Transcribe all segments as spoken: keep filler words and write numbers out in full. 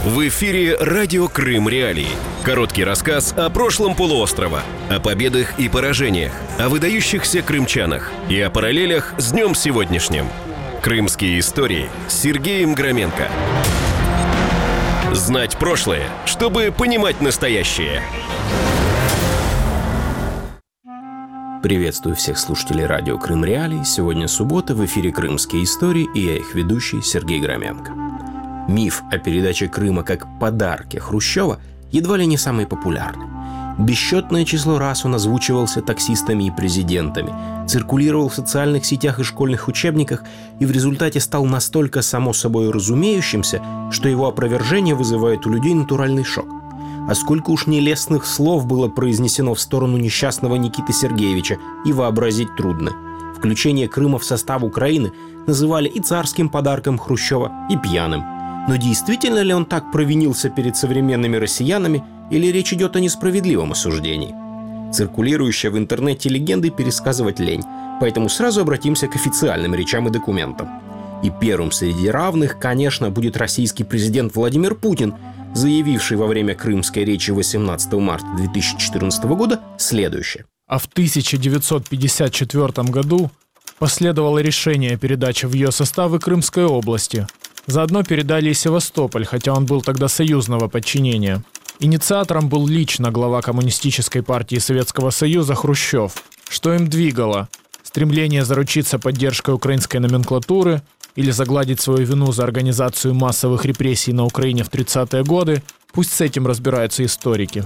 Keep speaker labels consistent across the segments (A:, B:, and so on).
A: В эфире «Радио Крым Реалии». Короткий рассказ о прошлом полуострова, о победах и поражениях, о выдающихся крымчанах и о параллелях с днем сегодняшним. Крымские истории с Сергеем Громенко. Знать прошлое, чтобы понимать настоящее.
B: Приветствую всех слушателей радио Крым Реалии. Сегодня суббота, в эфире «Крымские истории» и я их ведущий Сергей Громенко. Миф о передаче Крыма как подарки Хрущева едва ли не самый популярный. Бесчетное число раз он озвучивался таксистами и президентами, циркулировал в социальных сетях и школьных учебниках и в результате стал настолько само собой разумеющимся, что его опровержение вызывает у людей натуральный шок. А сколько уж нелестных слов было произнесено в сторону несчастного Никиты Сергеевича, и вообразить трудно. Включение Крыма в состав Украины называли и царским подарком Хрущева, и пьяным. Но действительно ли он так провинился перед современными россиянами, или речь идет о несправедливом осуждении? Циркулирующие в интернете легенды пересказывать лень, поэтому сразу обратимся к официальным речам и документам. И первым среди равных, конечно, будет российский президент Владимир Путин, заявивший во время крымской речи восемнадцатого марта две тысячи четырнадцатого года следующее.
C: А в тысяча девятьсот пятьдесят четвёртом году последовало решение о передаче в ее составы Крымской области. Заодно передали и Севастополь, хотя он был тогда союзного подчинения. Инициатором был лично глава Коммунистической партии Советского Союза Хрущев. Что им двигало? Стремление заручиться поддержкой украинской номенклатуры или загладить свою вину за организацию массовых репрессий на Украине в тридцатые годы? Пусть с этим разбираются историки.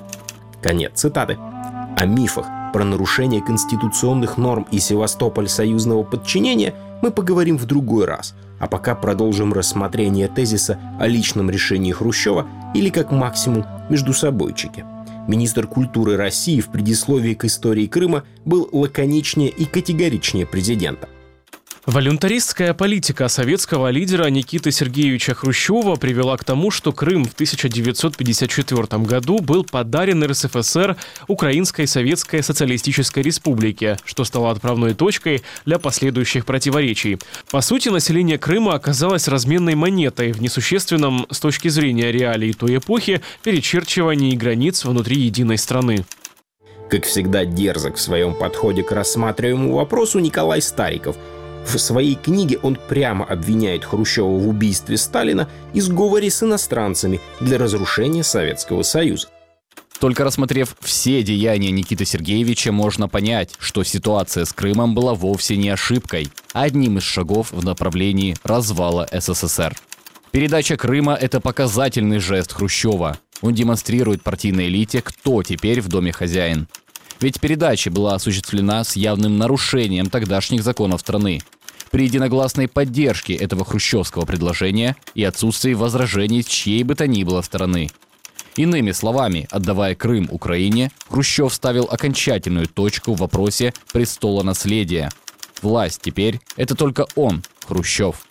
B: Конец цитаты. О мифах про нарушение конституционных норм и Севастополь союзного подчинения мы поговорим в другой раз. А пока продолжим рассмотрение тезиса о личном решении Хрущева или, как максимум, междусобойчике. Министр культуры России в предисловии к истории Крыма был лаконичнее и категоричнее президента.
D: Волюнтаристская политика советского лидера Никиты Сергеевича Хрущева привела к тому, что Крым в тысяча девятьсот пятьдесят четвёртом году был подарен эр эс эф эс эр Украинской Советской Социалистической Республике, что стало отправной точкой для последующих противоречий. По сути, население Крыма оказалось разменной монетой в несущественном с точки зрения реалий той эпохи перечерчивании границ внутри единой страны.
B: Как всегда дерзок в своем подходе к рассматриваемому вопросу Николай Стариков. В своей книге он прямо обвиняет Хрущева в убийстве Сталина и сговоре с иностранцами для разрушения Советского Союза.
E: Только рассмотрев все деяния Никиты Сергеевича, можно понять, что ситуация с Крымом была вовсе не ошибкой, а одним из шагов в направлении развала эс эс эс эр. Передача Крыма – это показательный жест Хрущева. Он демонстрирует партийной элите, кто теперь в доме хозяин. Ведь передача была осуществлена с явным нарушением тогдашних законов страны, при единогласной поддержке этого хрущевского предложения и отсутствии возражений чьей бы то ни было стороны. Иными словами, отдавая Крым Украине, Хрущев ставил окончательную точку в вопросе престола наследия. Власть теперь – это только он, Хрущев.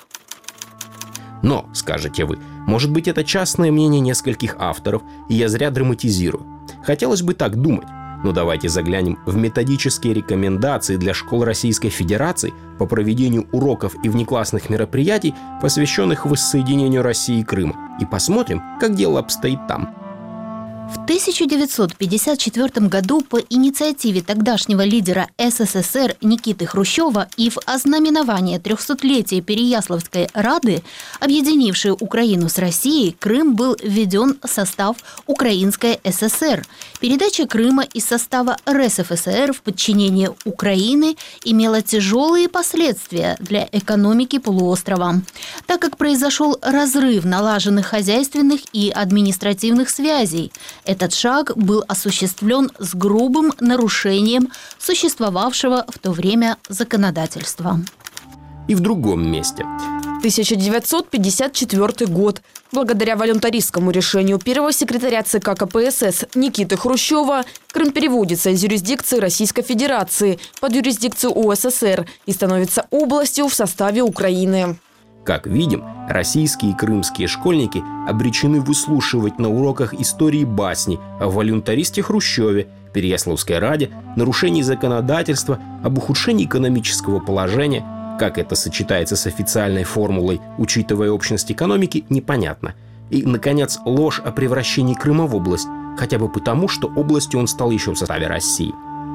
B: Но, скажете вы, может быть, это частное мнение нескольких авторов, и я зря драматизирую. Хотелось бы так думать. Но давайте заглянем в методические рекомендации для школ Российской Федерации по проведению уроков и внеклассных мероприятий, посвященных воссоединению России и Крыма, и посмотрим, как дело обстоит там.
F: В тысяча девятьсот пятьдесят четвёртом году по инициативе тогдашнего лидера эс эс эс эр Никиты Хрущева и в ознаменование трехсотлетия Переяславской Рады, объединившей Украину с Россией, Крым был введен в состав Украинской эс эс эр. Передача Крыма из состава эр эс эф эс эр в подчинение Украины имела тяжелые последствия для экономики полуострова, так как произошел разрыв налаженных хозяйственных и административных связей. Этот шаг был осуществлен с грубым нарушением существовавшего в то время законодательства.
B: И в другом месте.
G: тысяча девятьсот пятьдесят четвёртый год. Благодаря волюнтаристскому решению первого секретаря ЦК ка пэ эс эс Никиты Хрущева Крым переводится из юрисдикции Российской Федерации под юрисдикцию у эс эс эр и становится областью в составе Украины.
B: Как видим, российские и крымские школьники обречены выслушивать на уроках истории басни о волюнтаристе Хрущеве, Переяславской Раде, нарушении законодательства, об ухудшении экономического положения. Как это сочетается с официальной формулой, учитывая общность экономики, непонятно. И, наконец, ложь о превращении Крыма в область, хотя бы потому, что областью он стал еще в составе России.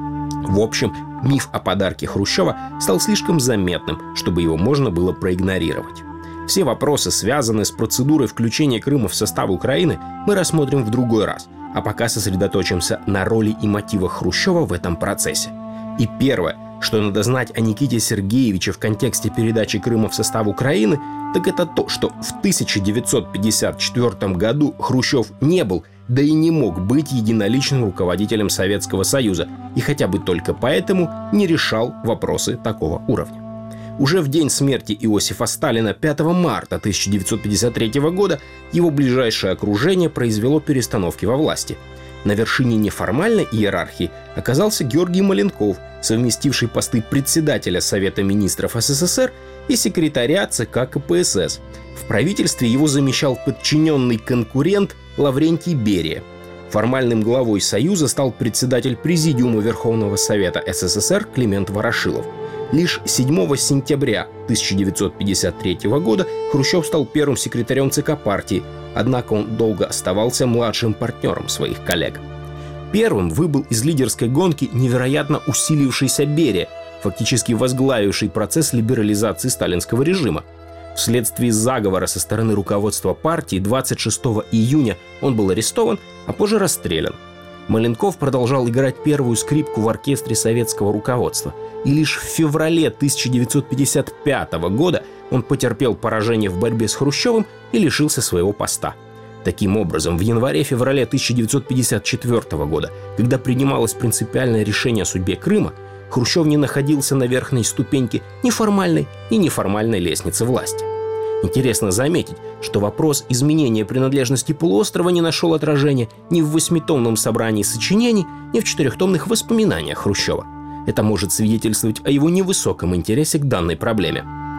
B: В общем, миф о подарке Хрущева стал слишком заметным, чтобы его можно было проигнорировать. Все вопросы, связанные с процедурой включения Крыма в состав Украины, мы рассмотрим в другой раз, а пока сосредоточимся на роли и мотивах Хрущева в этом процессе. И первое, что надо знать о Никите Сергеевиче в контексте передачи Крыма в состав Украины, так это то, что в тысяча девятьсот пятьдесят четвёртом году Хрущев не был, да и не мог быть единоличным руководителем Советского Союза, и хотя бы только поэтому не решал вопросы такого уровня. Уже в день смерти Иосифа Сталина пятого марта тысяча девятьсот пятьдесят третьего года его ближайшее окружение произвело перестановки во власти. На вершине неформальной иерархии оказался Георгий Маленков, совместивший посты председателя Совета министров СССР и секретаря ЦК КПСС. В правительстве его замещал подчиненный конкурент Лаврентий Берия. Формальным главой Союза стал председатель Президиума Верховного Совета СССР Климент Ворошилов. Лишь седьмого сентября тысяча девятьсот пятьдесят третьего года Хрущев стал первым секретарем ЦК партии, однако он долго оставался младшим партнером своих коллег. Первым выбыл из лидерской гонки невероятно усилившийся Берия, фактически возглавивший процесс либерализации сталинского режима. Вследствие заговора со стороны руководства партии двадцать шестого июня он был арестован, а позже расстрелян. Маленков продолжал играть первую скрипку в оркестре советского руководства, и лишь в феврале тысяча девятьсот пятьдесят пятого года он потерпел поражение в борьбе с Хрущевым и лишился своего поста. Таким образом, в январе-феврале тысяча девятьсот пятьдесят четвёртого года, когда принималось принципиальное решение о судьбе Крыма, Хрущев не находился на верхней ступеньке ни формальной, ни неформальной лестницы власти. Интересно заметить, что вопрос изменения принадлежности полуострова не нашел отражения ни в восьмитомном собрании сочинений, ни в четырехтомных воспоминаниях Хрущева. Это может свидетельствовать о его невысоком интересе к данной проблеме.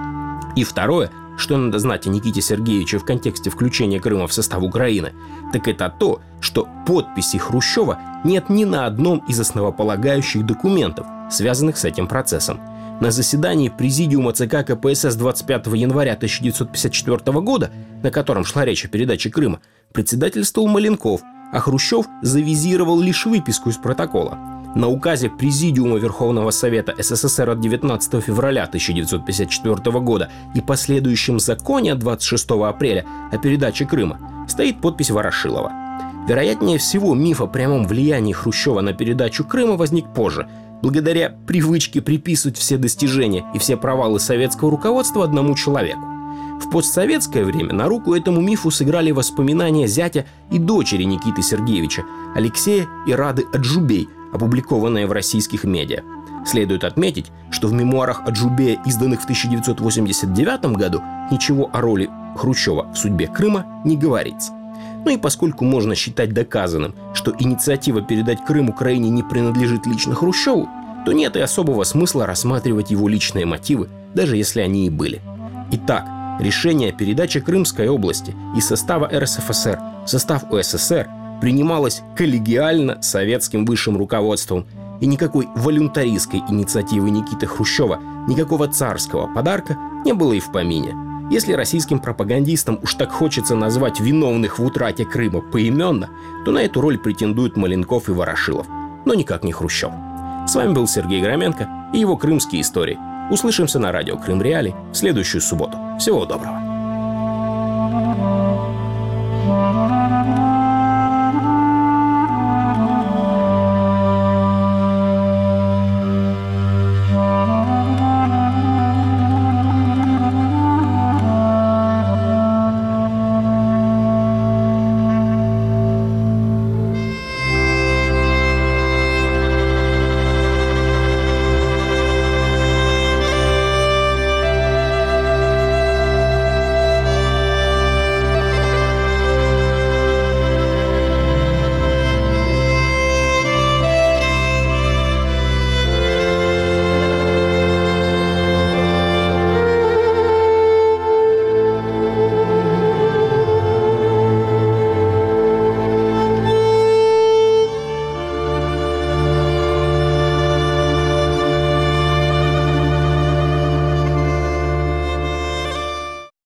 B: И второе, что надо знать о Никите Сергеевиче в контексте включения Крыма в состав Украины, так это то, что подписи Хрущева нет ни на одном из основополагающих документов, связанных с этим процессом. На заседании Президиума ЦК КПСС двадцать пятого января тысяча девятьсот пятьдесят четвёртого года, на котором шла речь о передаче Крыма, председательствовал Маленков, а Хрущев завизировал лишь выписку из протокола. На указе Президиума Верховного Совета СССР от девятнадцатого февраля тысяча девятьсот пятьдесят четвёртого года и последующем законе от двадцать шестого апреля о передаче Крыма стоит подпись Ворошилова. Вероятнее всего, миф о прямом влиянии Хрущева на передачу Крыма возник позже, благодаря привычке приписывать все достижения и все провалы советского руководства одному человеку. В постсоветское время на руку этому мифу сыграли воспоминания зятя и дочери Никиты Сергеевича, Алексея и Рады Аджубей, опубликованные в российских медиа. Следует отметить, что в мемуарах Аджубея, изданных в тысяча девятьсот восемьдесят девятом году, ничего о роли Хрущева в судьбе Крыма не говорится. Ну и поскольку можно считать доказанным, что инициатива передать Крым Украине не принадлежит лично Хрущеву, то нет и особого смысла рассматривать его личные мотивы, даже если они и были. Итак, решение о передаче Крымской области из состава эр эс эф эс эр в состав у эс эс эр принималось коллегиально советским высшим руководством, и никакой волюнтаристской инициативы Никиты Хрущева, никакого царского подарка не было и в помине. Если российским пропагандистам уж так хочется назвать виновных в утрате Крыма поименно, то на эту роль претендуют Маленков и Ворошилов, но никак не Хрущев. С вами был Сергей Громенко и его крымские истории. Услышимся на радио Крым Реалии в следующую субботу. Всего доброго.